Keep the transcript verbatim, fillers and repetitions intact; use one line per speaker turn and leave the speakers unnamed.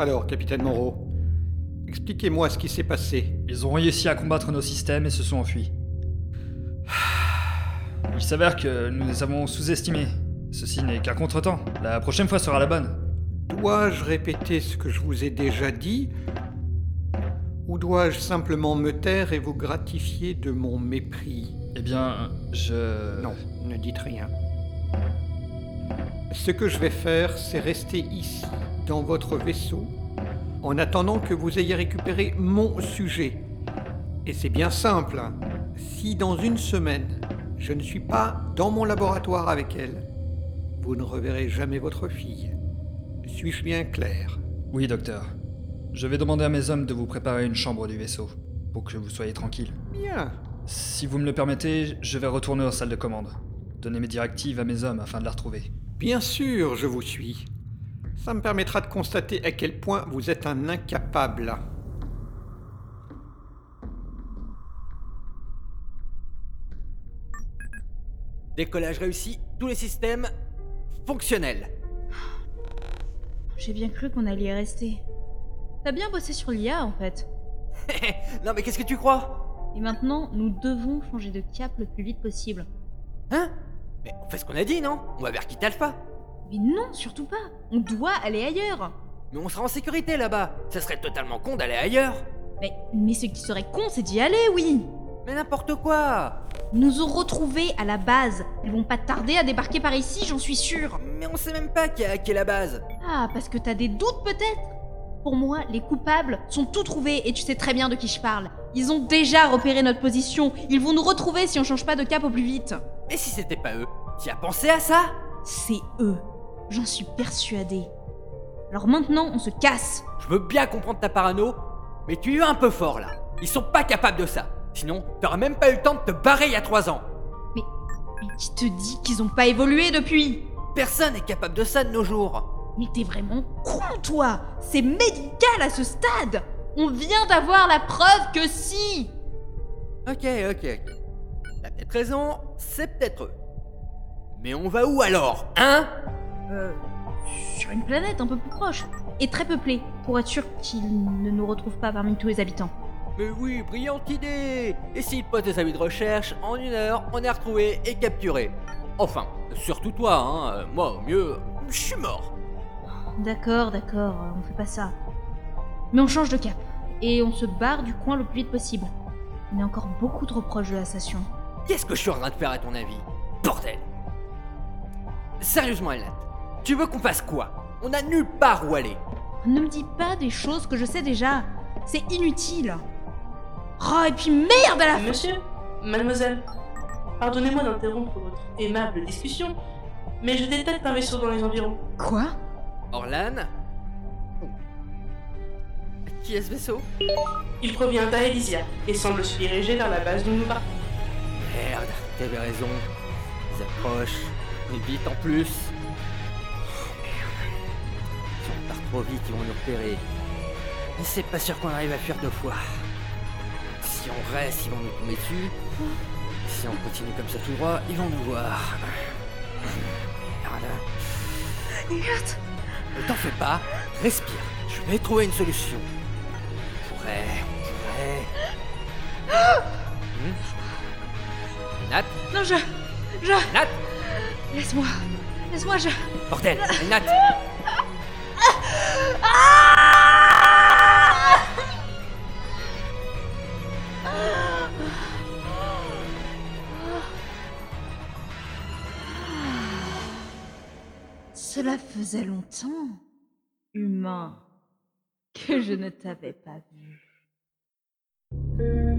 Alors, capitaine Moreau, expliquez-moi ce qui s'est passé.
Ils ont réussi à combattre nos systèmes et se sont enfuis. Il s'avère que nous les avons sous-estimés. Ceci n'est qu'un contretemps. La prochaine fois sera la bonne.
Dois-je répéter ce que je vous ai déjà dit? Ou dois-je simplement me taire et vous gratifier de mon mépris?
Eh bien, je...
Non, ne dites rien. Ce que je vais faire, c'est rester ici, dans votre vaisseau, en attendant que vous ayez récupéré mon sujet. Et c'est bien simple. hein. Si dans une semaine, je ne suis pas dans mon laboratoire avec elle, vous ne reverrez jamais votre fille. Suis-je bien clair?
Oui, docteur. Je vais demander à mes hommes de vous préparer une chambre du vaisseau, pour que vous soyez tranquille.
Bien.
Si vous me le permettez, je vais retourner aux salles de commande. Donner mes directives à mes hommes afin de la retrouver.
Bien sûr, je vous suis. Ça me permettra de constater à quel point vous êtes un incapable.
Décollage réussi, tous les systèmes fonctionnels.
J'ai bien cru qu'on allait y rester. T'as bien bossé sur l'I A en fait.
Non mais qu'est-ce que tu crois?
Et maintenant, nous devons changer de cap le plus vite possible.
Hein? Mais on fait ce qu'on a dit, non? On va vers quitter Alpha.
Mais non, surtout pas. On doit aller ailleurs.
Mais on sera en sécurité là-bas. Ça serait totalement con d'aller ailleurs.
Mais, mais ce qui serait con, c'est d'y aller, oui.
Mais n'importe quoi.
Ils nous ont retrouvés à la base. Ils vont pas tarder à débarquer par ici, j'en suis sûre.
Mais on sait même pas qui a hacké la base.
Ah, parce que t'as des doutes peut-être? Pour moi, les coupables sont tout trouvés et tu sais très bien de qui je parle. Ils ont déjà repéré notre position. Ils vont nous retrouver si on change pas de cap au plus vite.
Et si c'était pas eux? Tu as pensé à ça?
C'est eux. J'en suis persuadée. Alors maintenant, on se casse.
Je veux bien comprendre ta parano, mais tu es un peu fort là. Ils sont pas capables de ça. Sinon, t'aurais même pas eu le temps de te barrer il y a trois ans.
Mais, mais qui te dit qu'ils ont pas évolué depuis?
Personne n'est capable de ça de nos jours.
Mais t'es vraiment con, toi! C'est médical à ce stade! On vient d'avoir la preuve que si!
Ok, ok, ok. T'as peut-être raison, c'est peut-être eux. Mais on va où alors, hein?
Euh... Sur une planète un peu plus proche. Et très peuplée, pour être sûr qu'ils ne nous retrouvent pas parmi tous les habitants.
Mais oui, brillante idée! Et s'ils posent des avis de recherche, en une heure, on est retrouvé et capturé. Enfin, surtout toi, hein. euh, Moi, au mieux, je suis mort.
D'accord, d'accord, on fait pas ça. Mais on change de cap. Et on se barre du coin le plus vite possible. On est encore beaucoup trop proche de la station.
Qu'est-ce que je suis en train de faire à ton avis? Bordel! Sérieusement, Elnat, tu veux qu'on fasse quoi? On a nulle part où aller.
Ne me dis pas des choses que je sais déjà. C'est inutile. Oh, et puis merde à la fin.
Monsieur, mademoiselle, pardonnez-moi d'interrompre votre aimable discussion, mais je détecte un vaisseau dans les environs.
Quoi?
Orlan? Qui est ce vaisseau?
Il provient d'Aelysia et semble se diriger vers la base d'où nous partons.
Merde, t'avais raison. Ils approchent, et vite en plus. Si on part trop vite, ils vont nous repérer. Et c'est pas sûr qu'on arrive à fuir deux fois. Si on reste, ils vont nous tomber dessus. Et si on continue comme ça tout droit, ils vont nous voir. Merde.
Regarde.
Ne t'en fais pas, respire. Je vais trouver une solution. On pourrait, on pourrait... Hmm? Nat?
Non, je... Je...
Nat?
Laisse-moi. Laisse-moi, je...
Bordel, Nat!
Cela faisait longtemps, humain, que je ne t'avais pas vu.